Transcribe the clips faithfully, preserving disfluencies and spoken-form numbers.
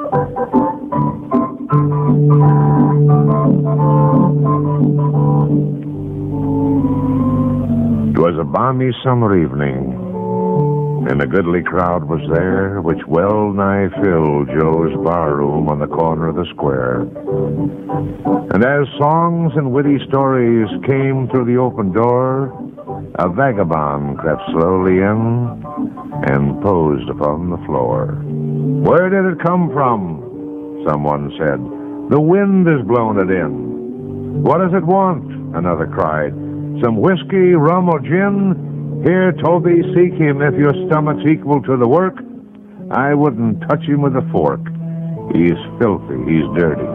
'Twas a balmy summer evening, and a goodly crowd was there, which well nigh filled Joe's barroom on the corner of the square. And as songs and witty stories came through the open door, a vagabond crept slowly in and posed upon the floor. "Where did it come from?" someone said. "The wind has blown it in." "What does it want?" another cried. "Some whiskey, rum, or gin? Here, Toby, seek him if your stomach's equal to the work. I wouldn't touch him with a fork. He's filthy, he's dirty."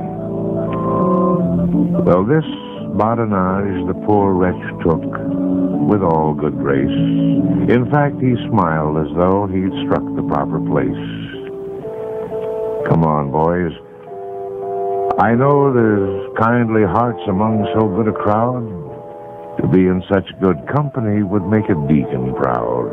Well, this badinage the poor wretch took with all good grace. In fact, he smiled as though he'd struck the proper place. "Come on, boys. I know there's kindly hearts among so good a crowd. To be in such good company would make a deacon proud.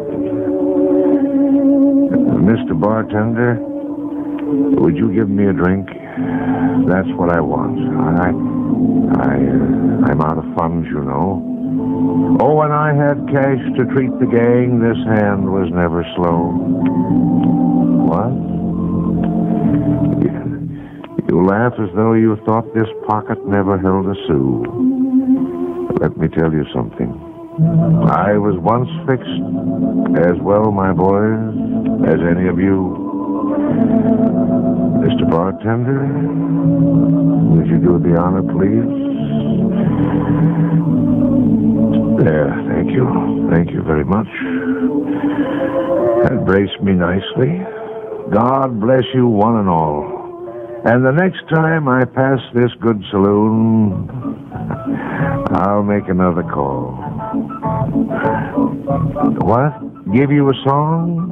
Mister Bartender, would you give me a drink? That's what I want. I, I, uh, I'm out of funds, you know. Oh, when I had cash to treat the gang, this hand was never slow." "What? You laugh as though you thought this pocket never held a sou. Let me tell you something. I was once fixed as well, my boys, as any of you. Mister Bartender, would you do the honor, please?" "There, thank you. Thank you very much. That braced me nicely. God bless you one and all. And the next time I pass this good saloon, I'll make another call." "What? Give you a song?"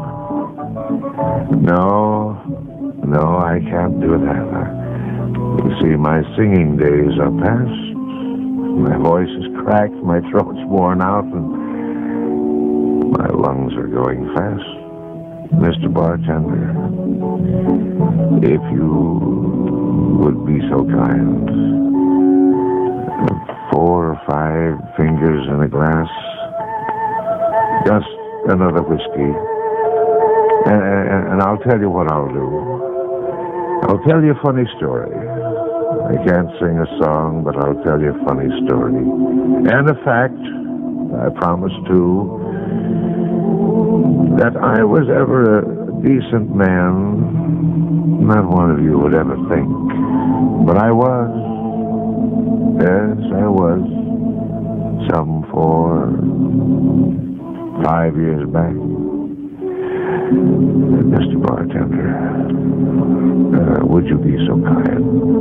No, no, I can't do that. You see, my singing days are past. My voice is cracked, my throat's worn out, and my lungs are going fast. Mister Bartender, if you would be so kind, four or five fingers in a glass, just another whiskey, and, and, and I'll tell you what I'll do. I'll tell you a funny story. I can't sing a song, but I'll tell you a funny story. And a fact, I promise too, that I was ever a decent man, not one of you would ever think. But I was. Yes, I was. Some four, five years back. Mister Bartender, uh, would you be so kind?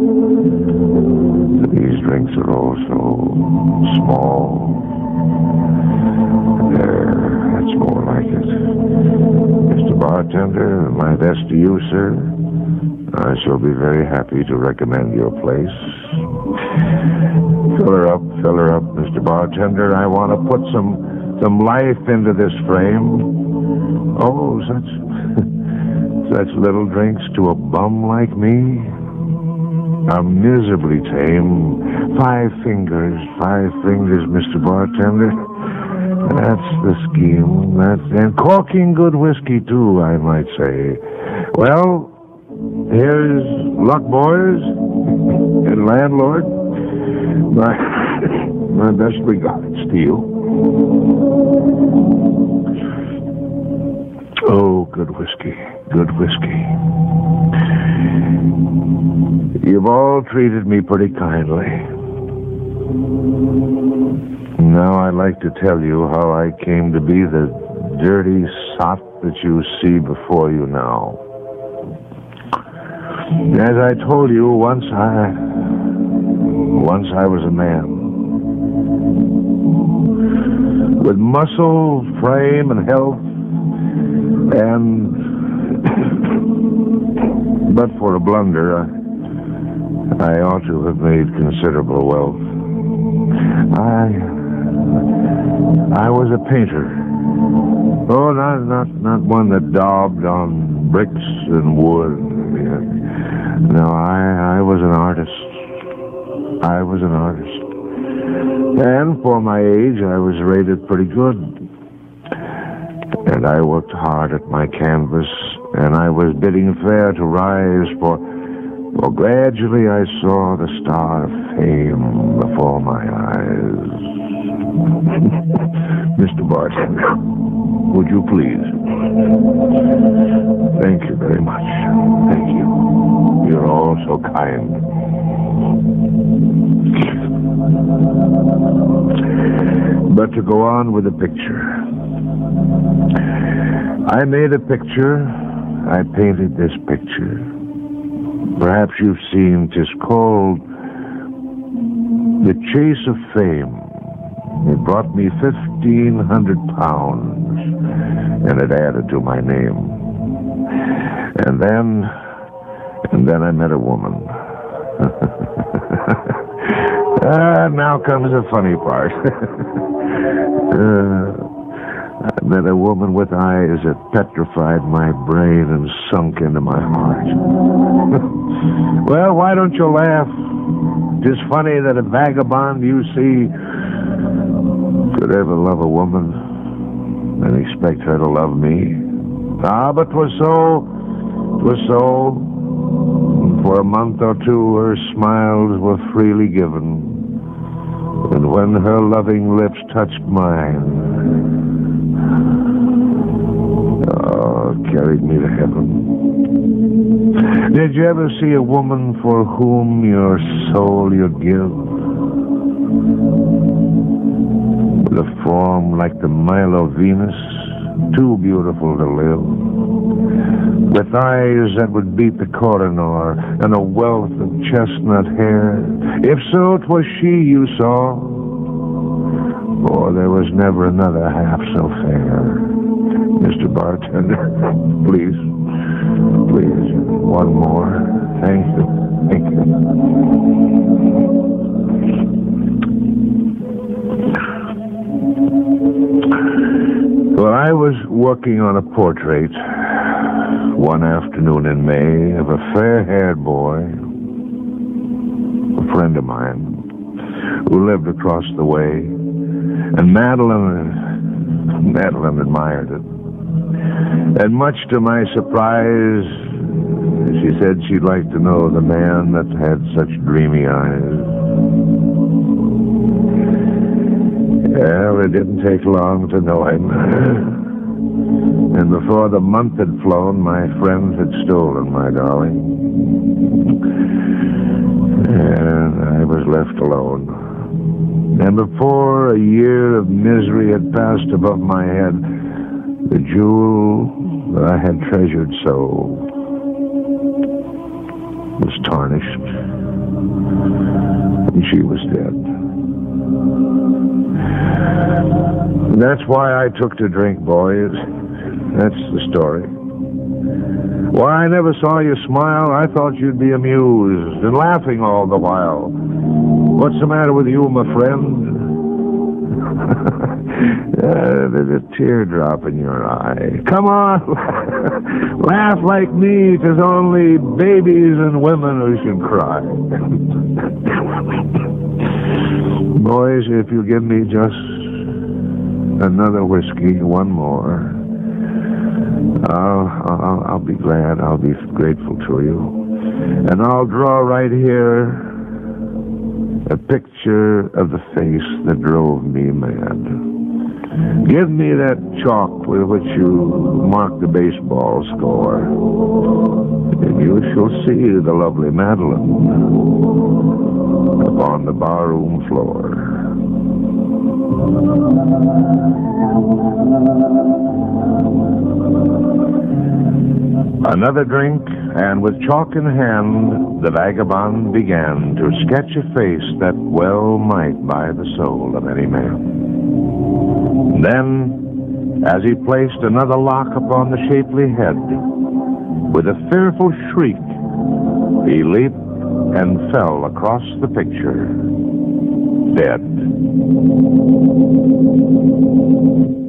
These drinks are all so small. There, that's more like it. Mister Bartender, my best to you, sir. I shall be very happy to recommend your place. Fill her up, fill her up, Mister Bartender. I want to put some some life into this frame. Oh, such such little drinks to a bum like me. I'm miserably tame. Five fingers, five fingers, Mister Bartender. That's the scheme. That's and corking good whiskey too, I might say. Well, here's luck, boys, and landlord. My my best regards to you. Oh, good whiskey, good whiskey. You've all treated me pretty kindly. Now I'd like to tell you how I came to be the dirty sot that you see before you now. As I told you, once I... Once I was a man. With muscle, frame, and health, and... but for a blunder, I, I ought to have made considerable wealth. I... I was a painter. Oh, not, not, not one that daubed on bricks and wood. No, I, I was an artist. I was an artist. And for my age, I was rated pretty good. And I worked hard at my canvas, and I was bidding fair to rise, for, for gradually I saw the star of fame before my eyes. Mister Bartender, would you please? Thank you very much. Thank you. You're all so kind. But to go on with the picture. I made a picture. I painted this picture. Perhaps you've seen, 'tis called The Chase of Fame. It brought me fifteen hundred pounds, and it added to my name. And then, and then I met a woman. Ah, now comes the funny part. uh, I met a woman with eyes that petrified my brain and sunk into my heart. Well, why don't you laugh? 'Tis funny that a vagabond you see could ever love a woman and expect her to love me. Ah, but 'twas so, 'twas so. For a month or two, her smiles were freely given. And when her loving lips touched mine, oh, it carried me to heaven. Did you ever see a woman for whom your soul you'd give? With a form like the Milo Venus, too beautiful to live. With eyes that would beat the Kohinoor, and a wealth of chestnut hair. If so, 'twas she you saw, for there was never another half so fair. Mister Bartender, please, please, one more. Thank you, thank you. Well, I was working on a portrait one afternoon in May of a fair-haired boy, a friend of mine, who lived across the way, and Madeline, Madeline admired it. And much to my surprise, she said she'd like to know the man that had such dreamy eyes. Well, it didn't take long to know him. And before the month had flown, my friends had stolen my darling. And I was left alone. And before a year of misery had passed above my head, the jewel that I had treasured so was tarnished. And she was dead. That's why I took to drink, boys. That's the story. Why I never saw you smile, I thought you'd be amused and laughing all the while. What's the matter with you, my friend? uh, there's a teardrop in your eye. Come on, laugh like me. 'Tis only babies and women who should cry. Boys, if you give me just another whiskey, one more, I'll, I'll, I'll be glad. I'll be grateful to you. And I'll draw right here a picture of the face that drove me mad. Give me that chalk with which you mark the baseball score, and you shall see the lovely Madeline upon the barroom floor. Another drink, and with chalk in hand, the vagabond began to sketch a face that well might buy the soul of any man. Then, as he placed another lock upon the shapely head, with a fearful shriek, he leaped and fell across the picture, dead.